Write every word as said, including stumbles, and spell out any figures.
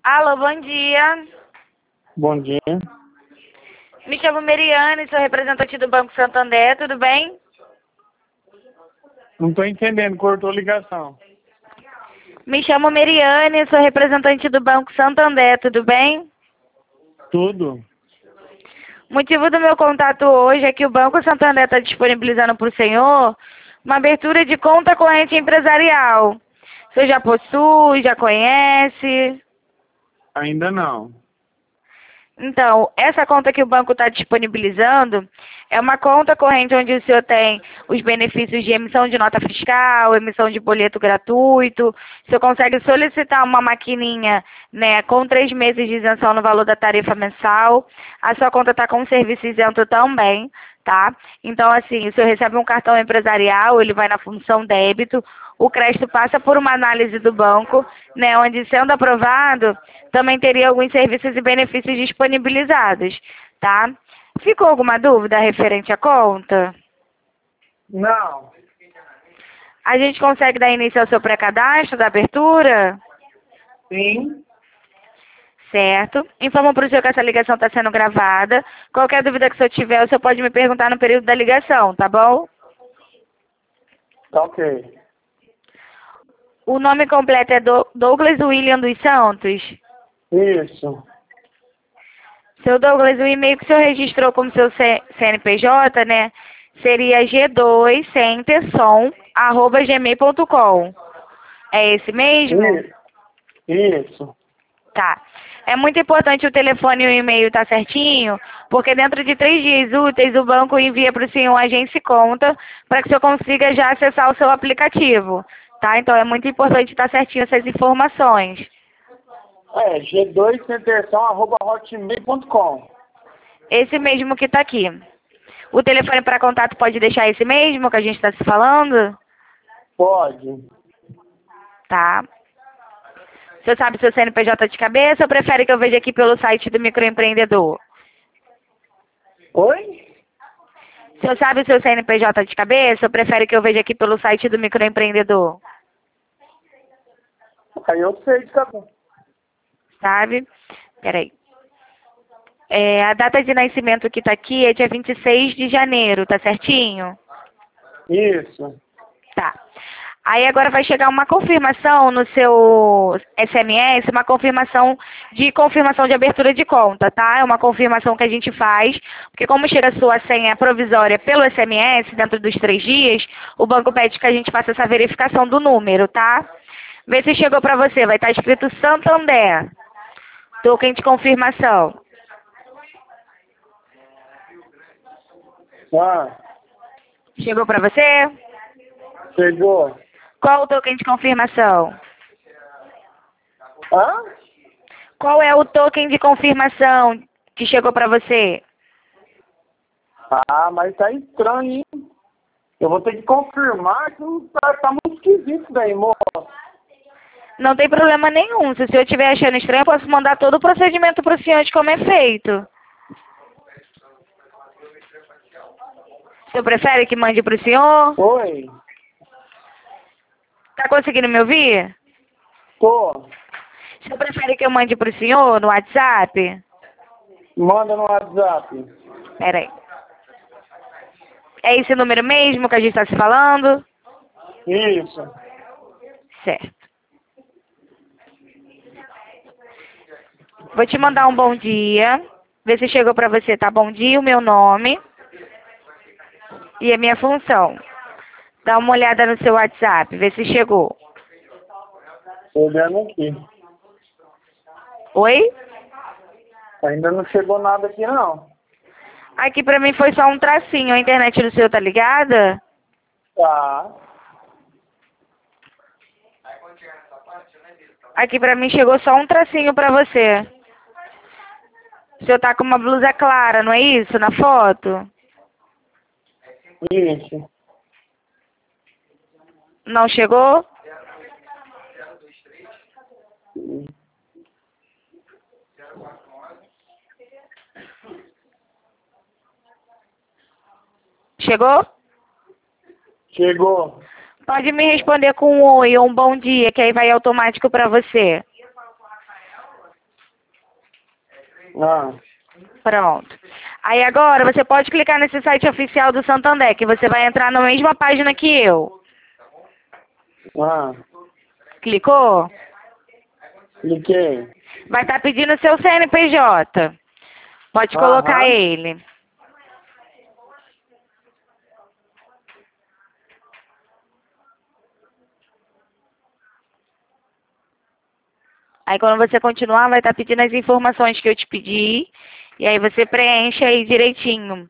Alô, bom dia. Bom dia. Me chamo Meriane, sou representante do Banco Santander, tudo bem? Não estou entendendo, cortou a ligação. Me chamo Meriane, sou representante do Banco Santander, tudo bem? Tudo? O motivo do meu contato hoje é que o Banco Santander está disponibilizando para o senhor uma abertura de conta corrente empresarial. O senhor já possui, já conhece? Ainda não. Então, essa conta que o banco está disponibilizando é uma conta corrente onde o senhor tem os benefícios de emissão de nota fiscal, emissão de boleto gratuito. O senhor consegue solicitar uma maquininha, né, com três meses de isenção no valor da tarifa mensal. A sua conta está com um serviço isento também, tá? Então, assim, o senhor recebe um cartão empresarial, ele vai na função débito. O crédito passa por uma análise do banco, né, onde, sendo aprovado, também teria alguns serviços e benefícios disponibilizados, tá? Ficou alguma dúvida referente à conta? Não. A gente consegue dar início ao seu pré-cadastro da abertura? Sim. Certo. Informo para o senhor que essa ligação está sendo gravada. Qualquer dúvida que o senhor tiver, o senhor pode me perguntar no período da ligação, tá bom? Tá ok. O nome completo é Do- Douglas William dos Santos. Isso. Seu Douglas, o e-mail que o senhor registrou como seu C- CNPJ, né, seria g dois centersom arroba gmail ponto com. É esse mesmo? Isso. Isso. Tá. É muito importante o telefone e o e-mail estar certinho, porque dentro de três dias úteis o banco envia para o senhor um agência e conta para que o senhor consiga já acessar o seu aplicativo, tá? Então é muito importante estar certinho essas informações. É, g dois centerção arroba hotmail ponto com. Esse mesmo que está aqui. O telefone para contato pode deixar esse mesmo que a gente está se falando? Pode. Tá. O senhor sabe seu C N P J de cabeça ou prefere que eu veja aqui pelo site do microempreendedor? Oi? O senhor sabe o seu C N P J de cabeça ou prefere que eu veja aqui pelo site do microempreendedor? Aí eu sei de cabeça. Sabe? Peraí. É, a data de nascimento que está aqui é dia vinte e seis de janeiro, tá certinho? Isso. Tá. Aí agora vai chegar uma confirmação no seu S M S, uma confirmação de confirmação de abertura de conta, tá? É uma confirmação que a gente faz, porque como chega a sua senha provisória pelo S M S dentro dos três dias, o banco pede que a gente faça essa verificação do número, tá? Vê se chegou para você, vai estar escrito Santander. Token de confirmação. Ah, Chegou para você? chegou. Qual o token de confirmação? Hã? Qual é o token de confirmação que chegou para você? Ah, mas tá estranho, hein? Eu vou ter que confirmar que não tá, tá muito esquisito isso daí, moço. Não tem problema nenhum. Se o senhor estiver achando estranho, eu posso mandar todo o procedimento para o senhor de como é feito. O senhor prefere que mande para o senhor? Oi? Tá conseguindo me ouvir? Tô. O senhor prefere que eu mande para o senhor no WhatsApp? Manda no WhatsApp. Pera aí. É esse número mesmo que a gente está se falando? Isso. Certo. Vou te mandar um bom dia. Ver se chegou para você, tá? Bom dia, o meu nome e a minha função. Dá uma olhada no seu WhatsApp, vê se chegou. Tô olhando aqui. Oi? Ainda não chegou nada aqui, não. Aqui pra mim foi só um tracinho. A internet do seu tá ligada? Tá. Aqui pra mim chegou só um tracinho pra você. O senhor tá com uma blusa clara, não é isso? Na foto? Isso. Não chegou? Chegou? Chegou. Pode me responder com um oi ou um bom dia, que aí vai automático pra você. Ah, Pronto. Aí agora você pode clicar nesse site oficial do Santander, que você vai entrar na mesma página que eu. ah, Clicou? cliquei. Vai estar pedindo seu C N P J. Pode colocar Aham. ele. Aí quando você continuar, vai estar pedindo as informações que eu te pedi. E aí você preenche aí direitinho.